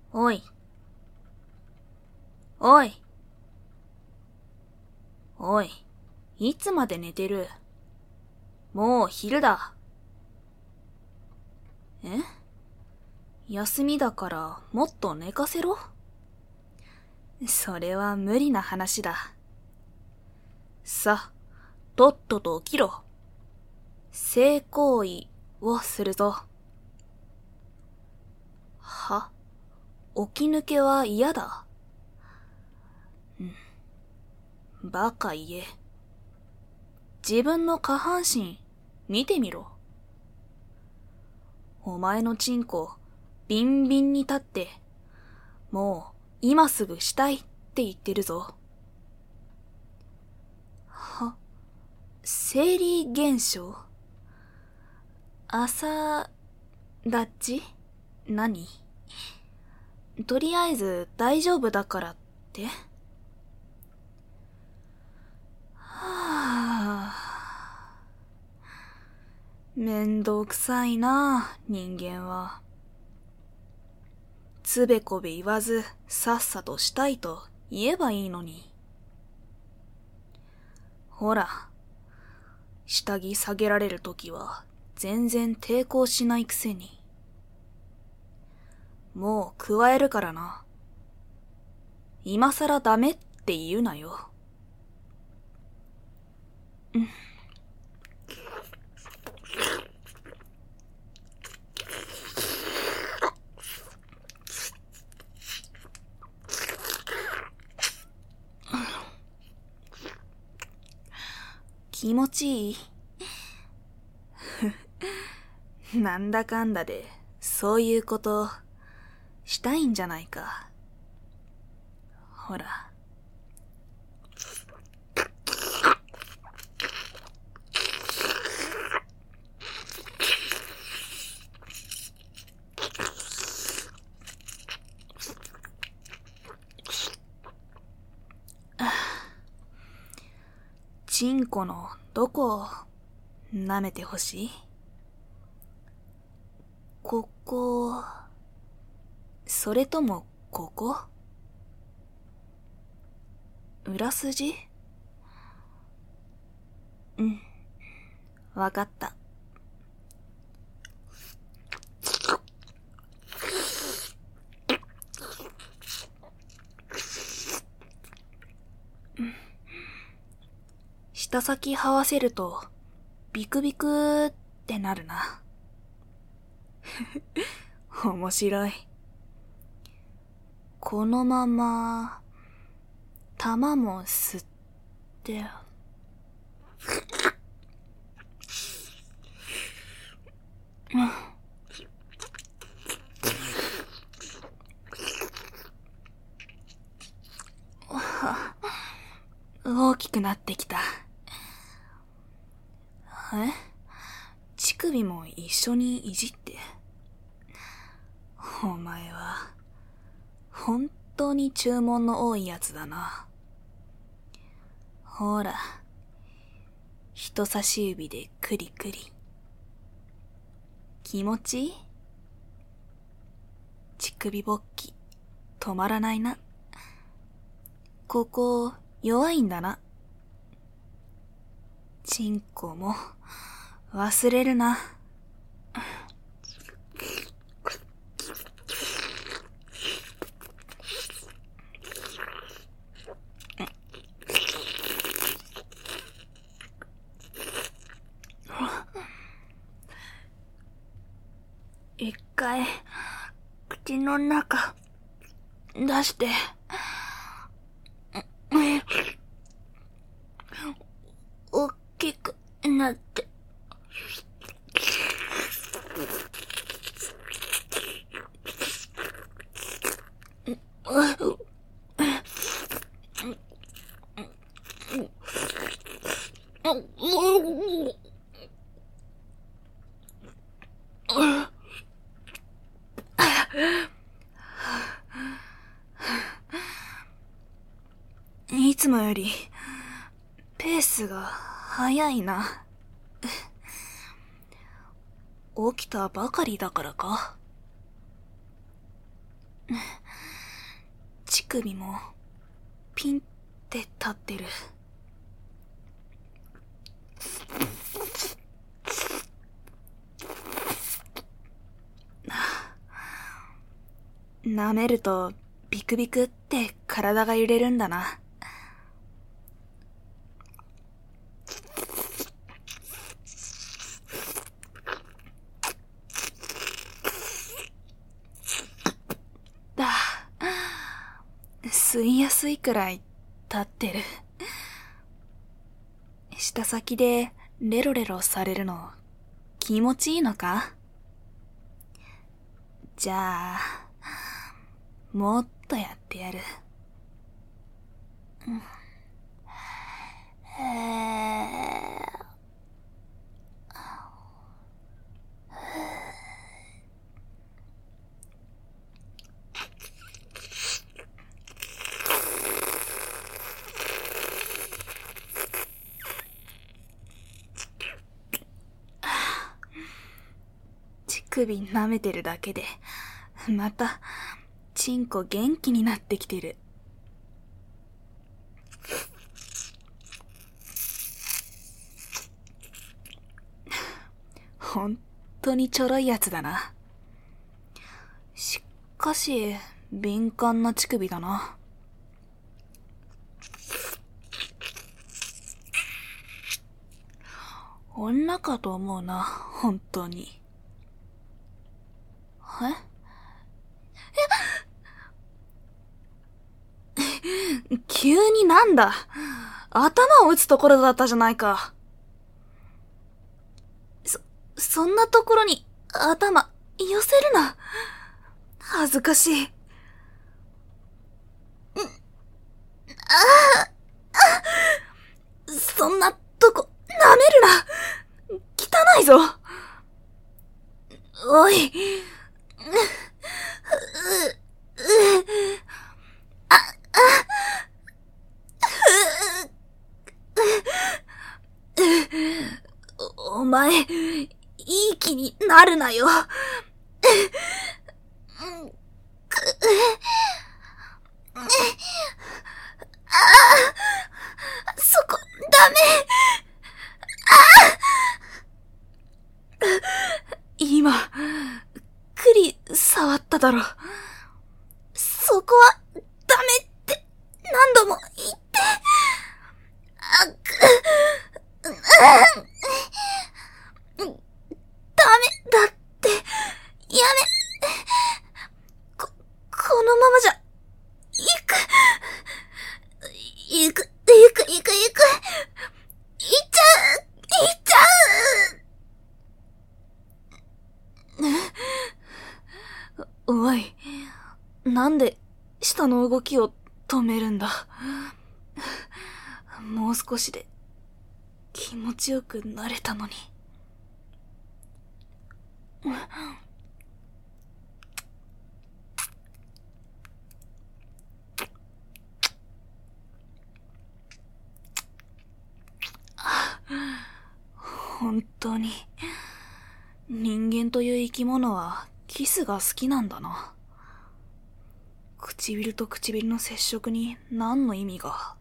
おい。おい。おい。いつまで寝てる？もう昼だ。え？休みだからもっと寝かせろ？それは無理な話だ。さ、とっとと起きろ。性行為をするぞ。は？起き抜けは嫌だ。バカ言え。自分の下半身見てみろ。お前のチンコビンビンに立って、もう今すぐしたいって言ってるぞ。は？生理現象？朝立ち？何？とりあえず大丈夫だからって？はぁ。めんどくさいな、人間は。つべこべ言わずさっさとしたいと言えばいいのに。ほら、下着下げられるときは全然抵抗しないくせに。もう加えるからな。今さらダメって言うなよ。気持ちいい？なんだかんだでそういうことしたいんじゃないか。ほら。チンコのどこを舐めてほしい？ここ、それともここ？裏筋？うん、わかった。舌先這わせるとビクビクってなるな。面白い。このまま玉も吸って。大きくなってきた。え？乳首も一緒にいじって。お前は本当に注文の多いやつだな。ほら、人差し指でクリクリ。気持ちいい？乳首勃起止まらないな。ここ弱いんだな。チンコも忘れるな。一回口の中出して大きくなって。いつもよりペースが速いな。起きたばかりだからか？ 首もピンって立ってる。舐めるとビクビクって体が揺れるんだな。吸いやすいくらい立ってる。舌先でレロレロされるの気持ちいいのか？じゃあ、もっとやってやる。乳首舐めてるだけで、また、チンコ元気になってきてる。ほんとにちょろいやつだな。しかし、敏感な乳首だな。女かと思うな、本当に。急になんだ？頭を打つところだったじゃないか。そんなところに頭寄せるな。恥ずかしい。そんなとこ舐めるな。汚いぞ。おい。お前、いい気になるなよ。そこ、ダメ。今、くり触っただろ。そこは、ダメって何度も言って。ダメだって、やめ。このままじゃ、行っちゃう。おい、なんで下の動きを止めるんだ。もう少しで気持ちよくなれたのに。本当に人間という生き物はキスが好きなんだな。唇と唇の接触に何の意味が。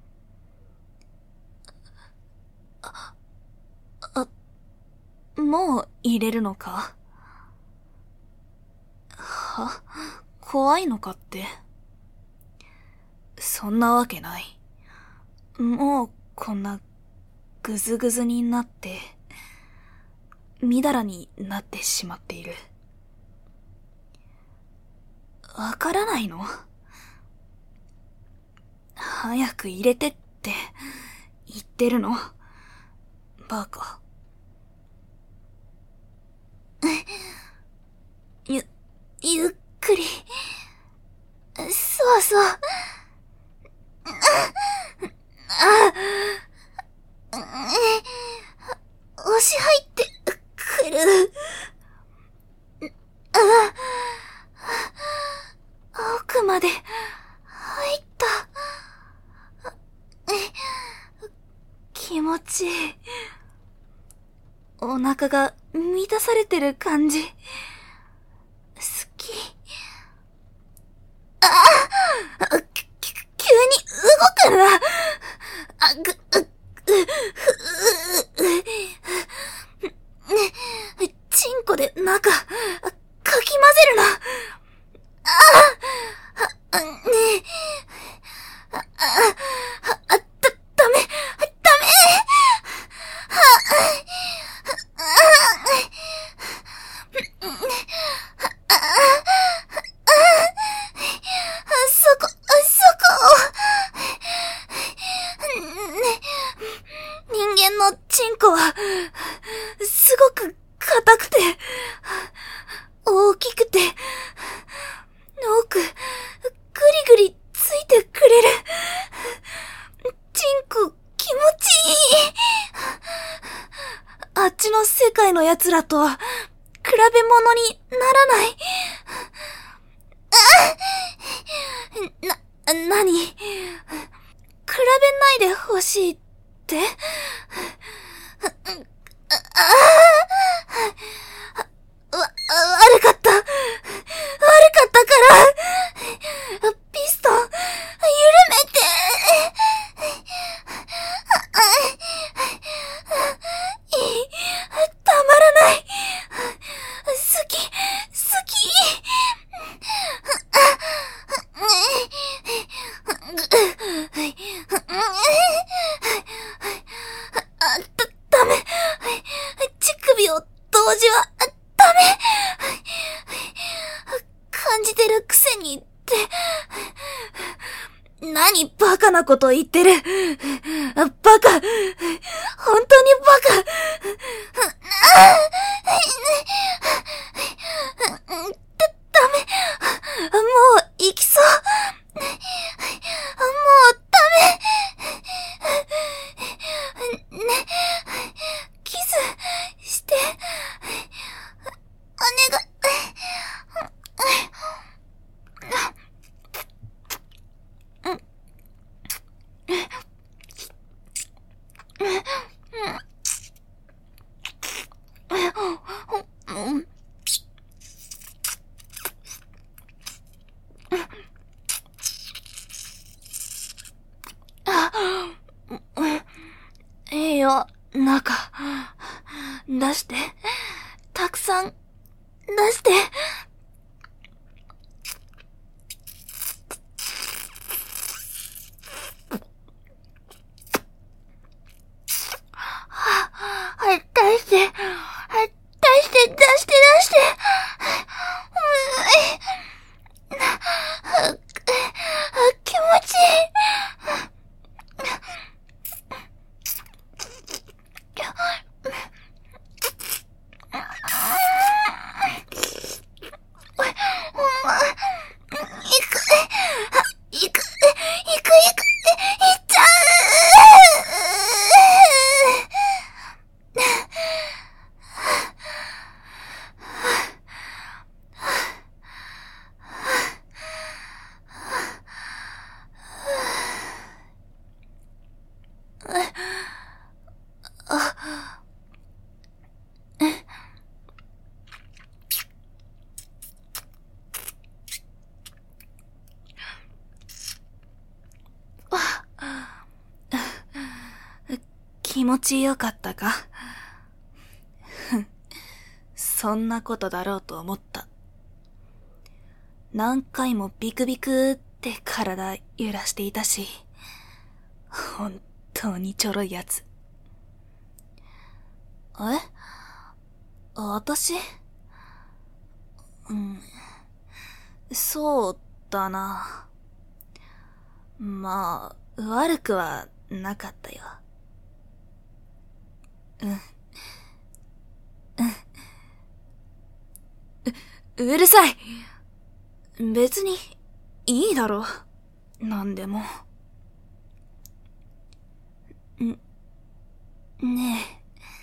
もう入れるのか？怖いのかって。そんなわけない。もうこんなぐずぐずになってみだらになってしまっている。わからないの？早く入れてって言ってるの。バカ。ゆっくり。そうそう。押し入ってくる。奥まで入った。気持ちいい。お腹が満たされてる感じ。好き。 らと比べ物にならない。なに？比べないでほしいって？悪かった。悪かったから。ピストン、緩めて。たまらない。好き。ダメ。乳首を同時はダメ。感じてるくせにって。何バカなこと言ってる。バカ。本当にバカ。ダメ。もう行きそう。もうダメ。ね、キスして。お願い。いいよ、中。出して。たくさん、出して。出して。気持ちいい。気持ちよかったか？そんなことだろうと思った。何回もビクビクって体揺らしていたし、本当にちょろいやつ。私？そうだな。まあ、悪くはなかったよ。うるさい。別に、いいだろ。なんでも。ね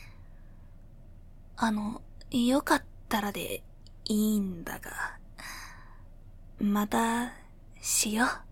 え。よかったらでいいんだが。また、しよう。